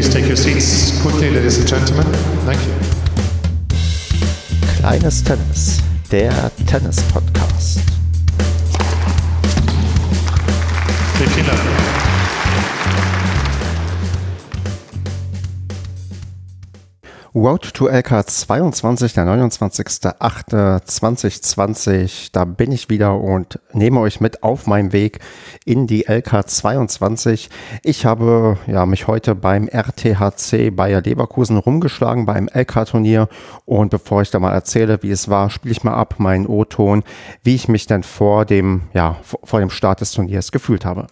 please take your seats quickly, ladies and gentlemen. Thank you. Kleines Tennis, der Tennis-Podcast. Vielen Dank. Road to LK 22, der 29.08.2020, da bin ich wieder und nehme euch mit auf meinem Weg in die LK 22. Ich habe mich heute beim RTHC Bayer Leverkusen rumgeschlagen beim LK-Turnier und bevor ich da mal erzähle, wie es war, spiele ich mal ab meinen O-Ton, wie ich mich denn vor dem Start des Turniers gefühlt habe.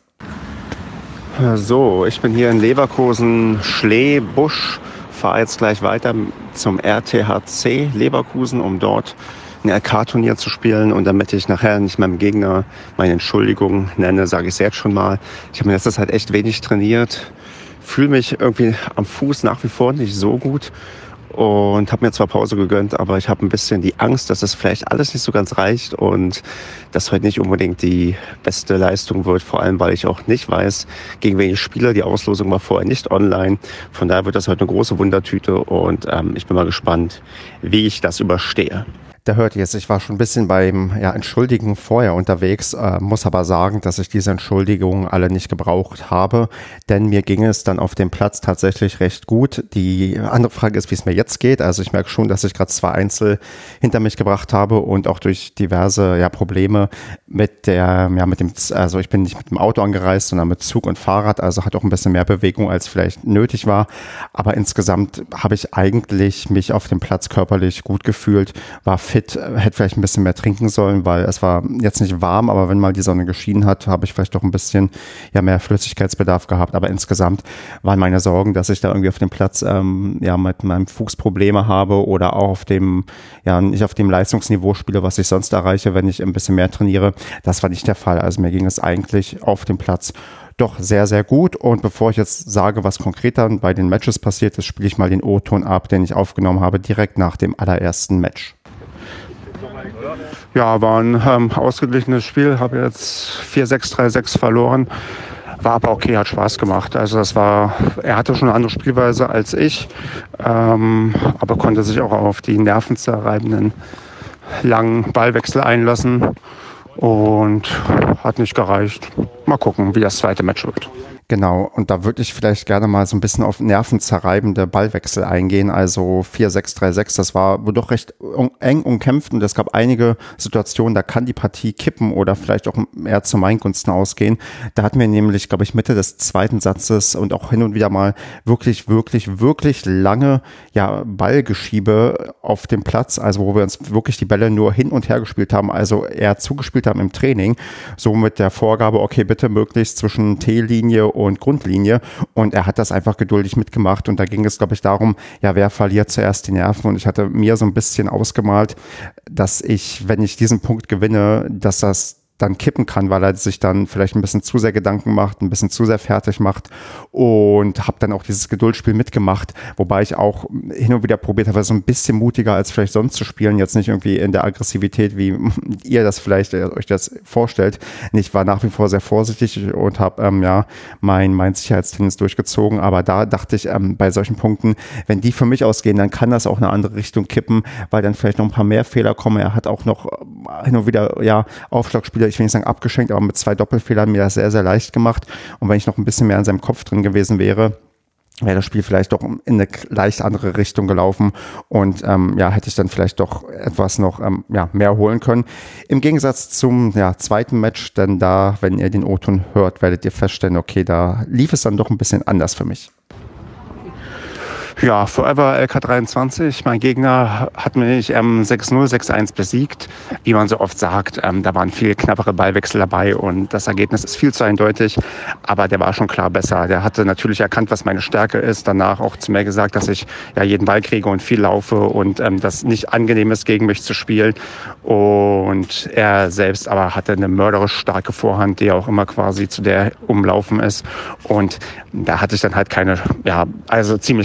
So, ich bin hier in Leverkusen, Schlebusch. Fahre jetzt gleich weiter zum RTHC Leverkusen, um dort ein LK-Turnier zu spielen. Und damit ich nachher nicht meinem Gegner meine Entschuldigung nenne, sage ich es jetzt schon mal. Ich habe in letzter Zeit echt wenig trainiert, fühle mich irgendwie am Fuß nach wie vor nicht so gut und habe mir zwar Pause gegönnt, aber ich habe ein bisschen die Angst, dass das vielleicht alles nicht so ganz reicht und dass heute nicht unbedingt die beste Leistung wird, vor allem weil ich auch nicht weiß, gegen wen ich spiele. Die Auslosung war vorher nicht online, von daher wird das heute eine große Wundertüte und ich bin mal gespannt, wie ich das überstehe. Da hört ihr es, ich war schon ein bisschen beim Entschuldigen vorher unterwegs, muss aber sagen, dass ich diese Entschuldigungen alle nicht gebraucht habe, denn mir ging es dann auf dem Platz tatsächlich recht gut. Die andere Frage ist, wie es mir jetzt geht. Also ich merke schon, dass ich gerade 2 Einzel hinter mich gebracht habe und auch durch diverse Probleme also ich bin nicht mit dem Auto angereist, sondern mit Zug und Fahrrad, also hat auch ein bisschen mehr Bewegung, als vielleicht nötig war. Aber insgesamt habe ich eigentlich mich auf dem Platz körperlich gut gefühlt, war fit, hätte vielleicht ein bisschen mehr trinken sollen, weil es war jetzt nicht warm, aber wenn mal die Sonne geschienen hat, habe ich vielleicht doch ein bisschen mehr Flüssigkeitsbedarf gehabt. Aber insgesamt waren meine Sorgen, dass ich da irgendwie auf dem Platz mit meinem Fuß Probleme habe oder auch auf dem nicht auf dem Leistungsniveau spiele, was ich sonst erreiche, wenn ich ein bisschen mehr trainiere. Das war nicht der Fall. Also mir ging es eigentlich auf dem Platz doch sehr, sehr gut. Und bevor ich jetzt sage, was konkret dann bei den Matches passiert ist, spiele ich mal den O-Ton ab, den ich aufgenommen habe, direkt nach dem allerersten Match. Ja, war ein ausgeglichenes Spiel, habe jetzt 4-6, 3-6 verloren, war aber okay, hat Spaß gemacht. Also er hatte schon eine andere Spielweise als ich, aber konnte sich auch auf die nervenzerreibenden langen Ballwechsel einlassen und hat nicht gereicht. Mal gucken, wie das zweite Match wird. Genau, und da würde ich vielleicht gerne mal so ein bisschen auf nervenzerreibende Ballwechsel eingehen. Also 4-6, 3-6, das war wohl doch recht eng umkämpft und es gab einige Situationen, da kann die Partie kippen oder vielleicht auch eher zu meinen Gunsten ausgehen. Da hatten wir nämlich, glaube ich, Mitte des zweiten Satzes und auch hin und wieder mal wirklich, wirklich, wirklich lange Ballgeschiebe auf dem Platz, also wo wir uns wirklich die Bälle nur hin und her gespielt haben, also eher zugespielt haben im Training, so mit der Vorgabe, okay, bitte möglichst zwischen T-Linie und Grundlinie, und er hat das einfach geduldig mitgemacht und da ging es, glaube ich, darum, wer verliert zuerst die Nerven, und ich hatte mir so ein bisschen ausgemalt, dass ich, wenn ich diesen Punkt gewinne, dass das dann kippen kann, weil er sich dann vielleicht ein bisschen zu sehr Gedanken macht, ein bisschen zu sehr fertig macht, und habe dann auch dieses Geduldsspiel mitgemacht, wobei ich auch hin und wieder probiert habe, so ein bisschen mutiger als vielleicht sonst zu spielen, jetzt nicht irgendwie in der Aggressivität, wie ihr das vielleicht euch das vorstellt. Ich war nach wie vor sehr vorsichtig und habe mein Sicherheitstennis durchgezogen, aber da dachte ich, bei solchen Punkten, wenn die für mich ausgehen, dann kann das auch in eine andere Richtung kippen, weil dann vielleicht noch ein paar mehr Fehler kommen. Er hat auch noch hin und wieder Aufschlagspieler, ich will nicht sagen abgeschenkt, aber mit 2 Doppelfehlern mir das sehr, sehr leicht gemacht. Und wenn ich noch ein bisschen mehr in seinem Kopf drin gewesen wäre das Spiel vielleicht doch in eine leicht andere Richtung gelaufen und hätte ich dann vielleicht doch etwas noch mehr holen können. Im Gegensatz zum zweiten Match, denn da, wenn ihr den O-Ton hört, werdet ihr feststellen, okay, da lief es dann doch ein bisschen anders für mich. Ja, Forever LK23. Mein Gegner hat mich 6-0, 6-1 besiegt. Wie man so oft sagt, da waren viel knappere Ballwechsel dabei und das Ergebnis ist viel zu eindeutig. Aber der war schon klar besser. Der hatte natürlich erkannt, was meine Stärke ist. Danach auch zu mir gesagt, dass ich jeden Ball kriege und viel laufe und das nicht angenehm ist, gegen mich zu spielen. Und er selbst aber hatte eine mörderisch starke Vorhand, die auch immer quasi zu der umlaufen ist. Und da hatte ich dann halt ziemlich keine Chance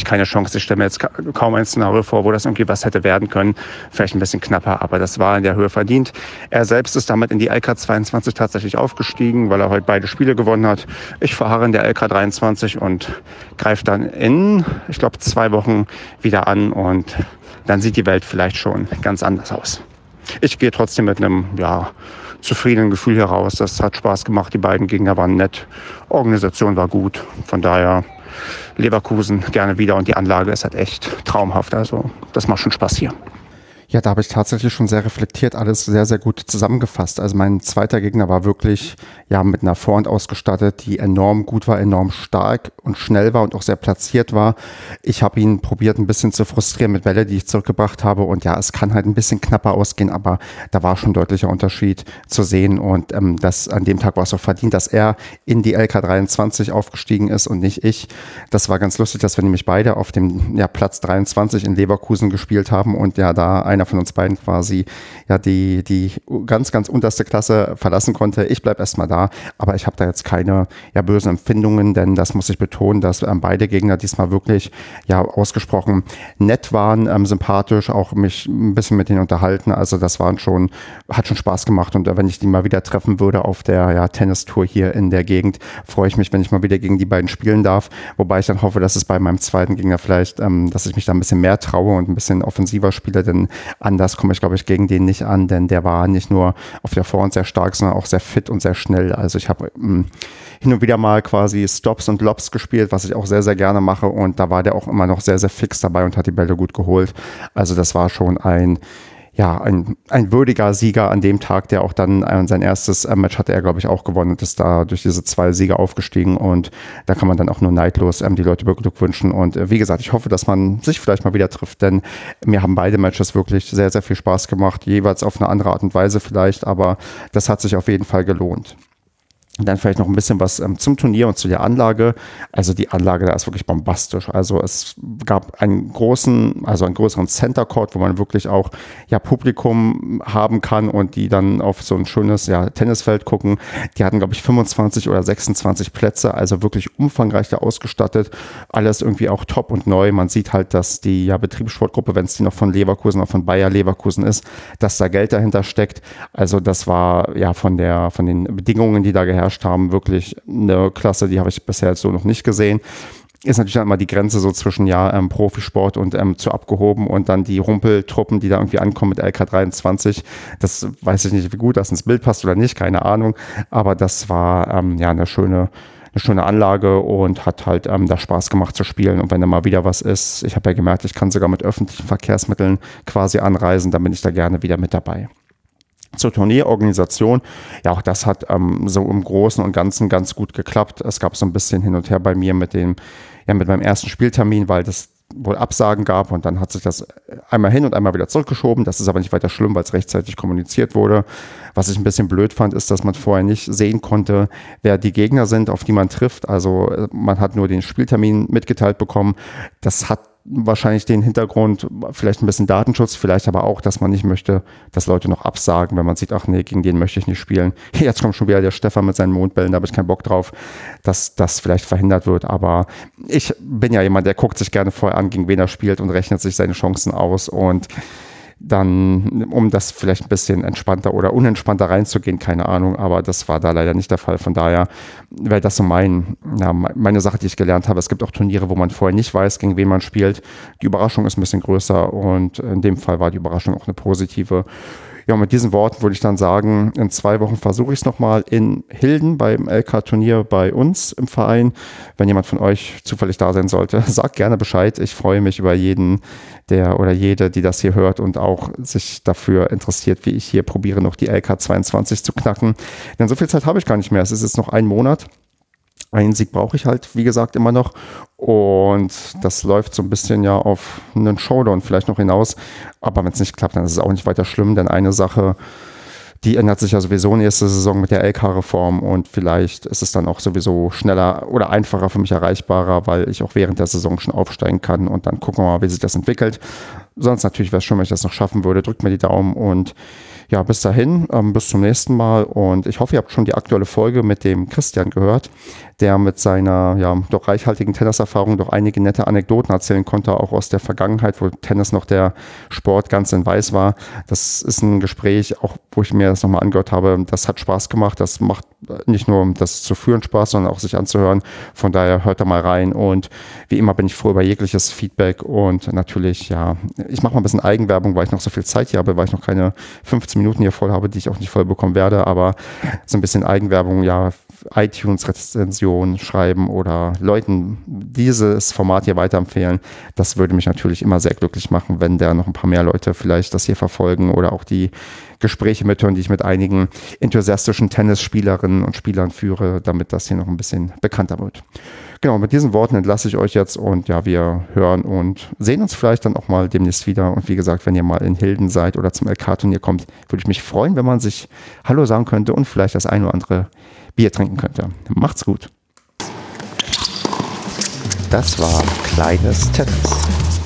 Chance. Ich stelle mir jetzt kaum ein Szenario vor, wo das irgendwie was hätte werden können. Vielleicht ein bisschen knapper, aber das war in der Höhe verdient. Er selbst ist damit in die LK 22 tatsächlich aufgestiegen, weil er heute beide Spiele gewonnen hat. Ich verharre in der LK 23 und greife dann in, ich glaube, 2 Wochen wieder an und dann sieht die Welt vielleicht schon ganz anders aus. Ich gehe trotzdem mit einem zufriedenen Gefühl heraus. Das hat Spaß gemacht. Die beiden Gegner waren nett. Organisation war gut. Von daher Leverkusen gerne wieder und die Anlage ist halt echt traumhaft. Also das macht schon Spaß hier. Ja, da habe ich tatsächlich schon sehr reflektiert alles sehr, sehr gut zusammengefasst. Also mein zweiter Gegner war wirklich mit einer Vorhand ausgestattet, die enorm gut war, enorm stark und schnell war und auch sehr platziert war. Ich habe ihn probiert, ein bisschen zu frustrieren mit Bälle, die ich zurückgebracht habe. Und ja, es kann halt ein bisschen knapper ausgehen, aber da war schon ein deutlicher Unterschied zu sehen. Und das an dem Tag war es auch verdient, dass er in die LK 23 aufgestiegen ist und nicht ich. Das war ganz lustig, dass wir nämlich beide auf dem Platz 23 in Leverkusen gespielt haben und da einer von uns beiden quasi die ganz, ganz unterste Klasse verlassen konnte. Ich bleibe erstmal da, aber ich habe da jetzt keine bösen Empfindungen, denn das muss ich betonen, dass beide Gegner diesmal wirklich ausgesprochen nett waren, sympathisch, auch mich ein bisschen mit denen unterhalten. Also das hat schon Spaß gemacht und wenn ich die mal wieder treffen würde auf der Tennistour hier in der Gegend, freue ich mich, wenn ich mal wieder gegen die beiden spielen darf, wobei ich dann hoffe, dass es bei meinem zweiten Gegner vielleicht, dass ich mich da ein bisschen mehr traue und ein bisschen offensiver spiele, denn anders komme ich, glaube ich, gegen den nicht an, denn der war nicht nur auf der Vorhand sehr stark, sondern auch sehr fit und sehr schnell. Also ich habe hin und wieder mal quasi Stops und Lobs gespielt, was ich auch sehr, sehr gerne mache und da war der auch immer noch sehr, sehr fix dabei und hat die Bälle gut geholt. Also das war schon ein würdiger Sieger an dem Tag, der auch dann sein erstes Match hatte er, glaube ich, auch gewonnen und ist da durch diese 2 Siege aufgestiegen und da kann man dann auch nur neidlos die Leute beglückwünschen und wie gesagt, ich hoffe, dass man sich vielleicht mal wieder trifft, denn mir haben beide Matches wirklich sehr, sehr viel Spaß gemacht, jeweils auf eine andere Art und Weise vielleicht, aber das hat sich auf jeden Fall gelohnt. Dann vielleicht noch ein bisschen was zum Turnier und zu der Anlage. Also die Anlage da ist wirklich bombastisch. Also es gab einen größeren Center Court, wo man wirklich auch Publikum haben kann und die dann auf so ein schönes Tennisfeld gucken. Die hatten, glaube ich, 25 oder 26 Plätze, also wirklich umfangreich da ausgestattet. Alles irgendwie auch top und neu. Man sieht halt, dass die Betriebssportgruppe, wenn es die noch von Leverkusen oder von Bayer Leverkusen ist, dass da Geld dahinter steckt. Also das war von den Bedingungen, die da geherrscht haben, wirklich eine Klasse, die habe ich bisher jetzt so noch nicht gesehen. Ist natürlich dann immer die Grenze so zwischen Profisport und zu abgehoben und dann die Rumpeltruppen, die da irgendwie ankommen mit LK 23. Das weiß ich nicht, wie gut das ins Bild passt oder nicht, keine Ahnung. Aber das war eine schöne Anlage und hat halt da Spaß gemacht zu spielen. Und wenn da mal wieder was ist, ich habe ja gemerkt, ich kann sogar mit öffentlichen Verkehrsmitteln quasi anreisen, dann bin ich da gerne wieder mit dabei. Zur Turnierorganisation, auch das hat so im Großen und Ganzen ganz gut geklappt. Es gab so ein bisschen hin und her bei mir mit meinem ersten Spieltermin, weil das wohl Absagen gab und dann hat sich das einmal hin und einmal wieder zurückgeschoben. Das ist aber nicht weiter schlimm, weil es rechtzeitig kommuniziert wurde. Was ich ein bisschen blöd fand, ist, dass man vorher nicht sehen konnte, wer die Gegner sind, auf die man trifft. Also man hat nur den Spieltermin mitgeteilt bekommen. Das hat wahrscheinlich den Hintergrund, vielleicht ein bisschen Datenschutz, vielleicht aber auch, dass man nicht möchte, dass Leute noch absagen, wenn man sieht, ach nee, gegen den möchte ich nicht spielen. Jetzt kommt schon wieder der Stefan mit seinen Mondbällen, da habe ich keinen Bock drauf, dass das vielleicht verhindert wird. Aber ich bin ja jemand, der guckt sich gerne vorher an, gegen wen er spielt und rechnet sich seine Chancen aus und dann, um das vielleicht ein bisschen entspannter oder unentspannter reinzugehen, keine Ahnung, aber das war da leider nicht der Fall. Von daher wäre das so meine Sache, die ich gelernt habe. Es gibt auch Turniere, wo man vorher nicht weiß, gegen wen man spielt. Die Überraschung ist ein bisschen größer und in dem Fall war die Überraschung auch eine positive. Ja, mit diesen Worten würde ich dann sagen, in 2 Wochen versuche ich es nochmal in Hilden beim LK-Turnier bei uns im Verein. Wenn jemand von euch zufällig da sein sollte, sagt gerne Bescheid. Ich freue mich über jeden, der oder jede, die das hier hört und auch sich dafür interessiert, wie ich hier probiere, noch die LK 22 zu knacken. Denn so viel Zeit habe ich gar nicht mehr. Es ist jetzt noch 1 Monat. Einen Sieg brauche ich halt, wie gesagt, immer noch. Und das läuft so ein bisschen auf einen Showdown vielleicht noch hinaus. Aber wenn es nicht klappt, dann ist es auch nicht weiter schlimm. Denn eine Sache, die ändert sich ja sowieso nächste Saison mit der LK-Reform. Und vielleicht ist es dann auch sowieso schneller oder einfacher für mich erreichbarer, weil ich auch während der Saison schon aufsteigen kann. Und dann gucken wir mal, wie sich das entwickelt. Sonst natürlich wäre es schön, wenn ich das noch schaffen würde. Drückt mir die Daumen und ja, bis dahin, bis zum nächsten Mal und ich hoffe, ihr habt schon die aktuelle Folge mit dem Christian gehört, der mit seiner ja doch reichhaltigen Tenniserfahrung doch einige nette Anekdoten erzählen konnte, auch aus der Vergangenheit, wo Tennis noch der Sport ganz in Weiß war. Das ist ein Gespräch, auch wo ich mir das nochmal angehört habe, das hat Spaß gemacht, das macht nicht nur das zu führen Spaß, sondern auch sich anzuhören. Von daher hört da mal rein und wie immer bin ich froh über jegliches Feedback und natürlich, ja, ich mache mal ein bisschen Eigenwerbung, weil ich noch so viel Zeit hier habe, weil ich noch keine 15 Minuten hier voll habe, die ich auch nicht voll bekommen werde, aber so ein bisschen Eigenwerbung, ja, iTunes-Rezension schreiben oder Leuten dieses Format hier weiterempfehlen. Das würde mich natürlich immer sehr glücklich machen, wenn da noch ein paar mehr Leute vielleicht das hier verfolgen oder auch die Gespräche mithören, die ich mit einigen enthusiastischen Tennisspielerinnen und Spielern führe, damit das hier noch ein bisschen bekannter wird. Genau, mit diesen Worten entlasse ich euch jetzt und ja, wir hören und sehen uns vielleicht dann auch mal demnächst wieder. Und wie gesagt, wenn ihr mal in Hilden seid oder zum LK-Turnier kommt, würde ich mich freuen, wenn man sich Hallo sagen könnte und vielleicht das ein oder andere Bier trinken könnte. Macht's gut. Das war Kleines Tennis.